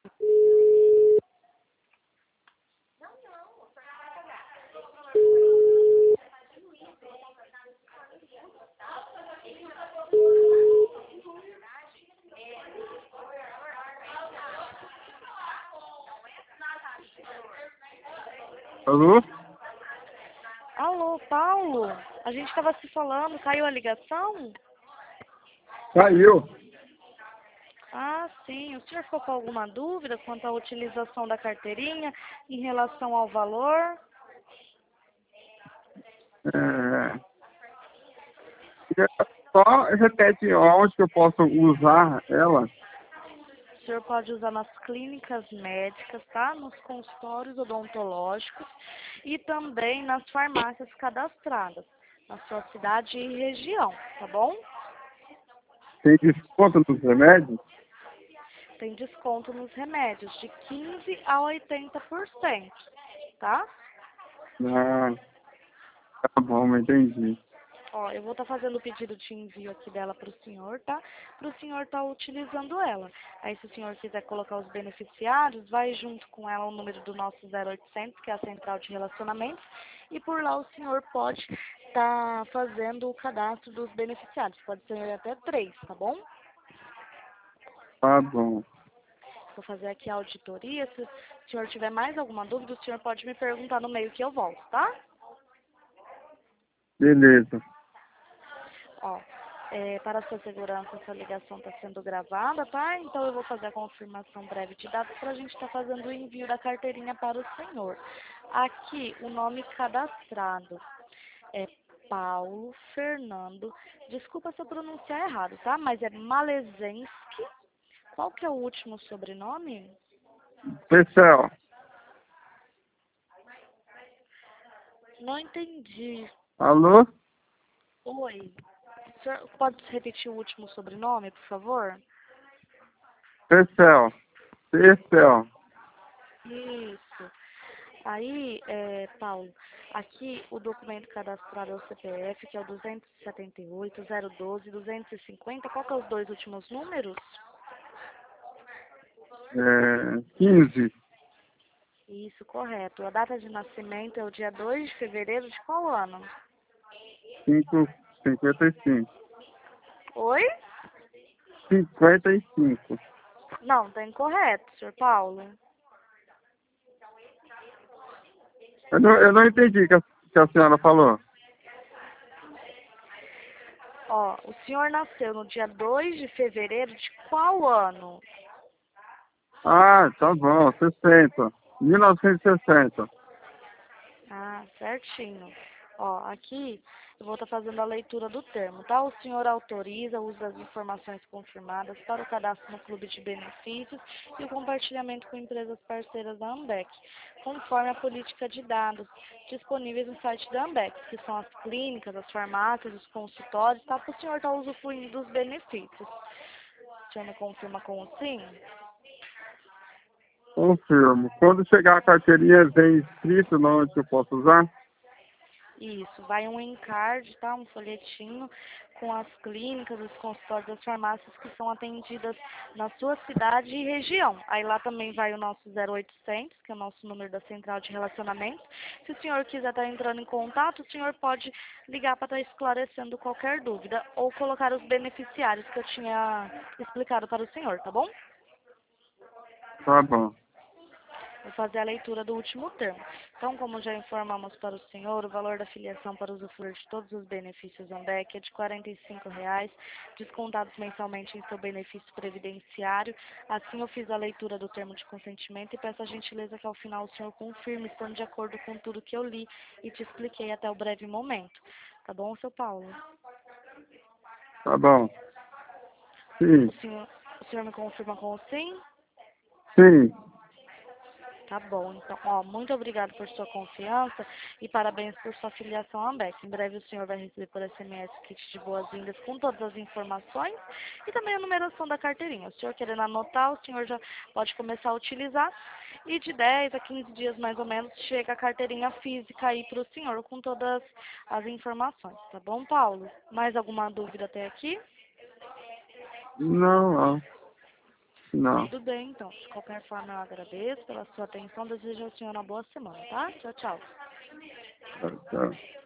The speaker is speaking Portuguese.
Alô? Alô, Paulo? A gente estava se falando, caiu a ligação? Caiu. Ah, sim. O senhor ficou com alguma dúvida quanto à utilização da carteirinha em relação ao valor? É... Só repete onde que eu posso usar ela. O senhor pode usar nas clínicas médicas, tá? Nos consultórios odontológicos e também nas farmácias cadastradas, na sua cidade e região, tá bom? Tem desconto nos remédios? Tem desconto nos remédios de 15% a 80%, tá? Ah, tá bom, entendi. Ó, eu vou estar fazendo o pedido de envio aqui dela para o senhor, tá? Para o senhor estar utilizando ela. Aí, se o senhor quiser colocar os beneficiários, vai junto com ela o número do nosso 0800, que é a central de relacionamentos, e por lá o senhor pode estar fazendo o cadastro dos beneficiários. Pode ser até 3, tá bom? Tá bom. Vou fazer aqui a auditoria. Se o senhor tiver mais alguma dúvida, o senhor pode me perguntar no meio que eu volto, tá? Beleza. Ó, para a sua segurança, essa ligação está sendo gravada, tá? Então eu vou fazer a confirmação breve de dados para a gente estar fazendo o envio da carteirinha para o senhor. Aqui, o nome cadastrado é Paulo Fernando. Desculpa se eu pronunciar errado, tá? Mas é Malezensky. Qual que é o último sobrenome? Pessoal, Não entendi. alô? Oi. O senhor pode repetir o último sobrenome, por favor? Pessoal. Pessoal. Isso. Aí, Paulo, aqui o documento cadastrado é o CPF, que é o 278, 012, 250. Qual que é os dois últimos números? 15. Isso, correto. A data de nascimento é o dia 2 de fevereiro de qual ano? 55. Oi? 55. Não, tá incorreto, senhor Paulo. Eu não entendi o que a senhora falou. Ó, o senhor nasceu no dia 2 de fevereiro de qual ano? Ah, tá bom. 60. 1960. Ah, certinho. Ó, aqui eu vou estar fazendo a leitura do termo, tá? O senhor autoriza o uso das informações confirmadas para o cadastro no clube de benefícios e o compartilhamento com empresas parceiras da Ambec, conforme a política de dados disponíveis no site da Ambec, que são as clínicas, as farmácias, os consultórios, tá? Para o senhor estar usufruindo dos benefícios. O senhor me confirma com o sim? Confirmo. Quando chegar a carteirinha, vem escrito onde eu posso usar? Isso, vai um encarte, tá? Um folhetinho com as clínicas, os consultórios das farmácias que são atendidas na sua cidade e região. Aí lá também vai o nosso 0800, que é o nosso número da central de relacionamento. Se o senhor quiser estar entrando em contato, o senhor pode ligar para estar esclarecendo qualquer dúvida ou colocar os beneficiários que eu tinha explicado para o senhor, tá bom? Tá bom. Vou fazer a leitura do último termo. Então, como já informamos para o senhor, o valor da filiação para usufruir de todos os benefícios Ambec é de R$ 45,00, descontados mensalmente em seu benefício previdenciário. Assim, eu fiz a leitura do termo de consentimento e peço a gentileza que ao final o senhor confirme, estando de acordo com tudo que eu li e te expliquei até o breve momento. Tá bom, seu Paulo? Tá bom. Sim. O senhor me confirma com o sim? Sim. Tá bom, então, ó, muito obrigado por sua confiança e parabéns por sua filiação à Ambec. Em breve o senhor vai receber por SMS kit de boas-vindas com todas as informações e também a numeração da carteirinha. O senhor querendo anotar, o senhor já pode começar a utilizar e de 10 a 15 dias mais ou menos chega a carteirinha física aí para o senhor com todas as informações, tá bom, Paulo? Mais alguma dúvida até aqui? Não, não. Não. Tudo bem, então. De qualquer forma, eu agradeço pela sua atenção. Desejo ao senhor uma boa semana, tá? Tchau, tchau. Tchau.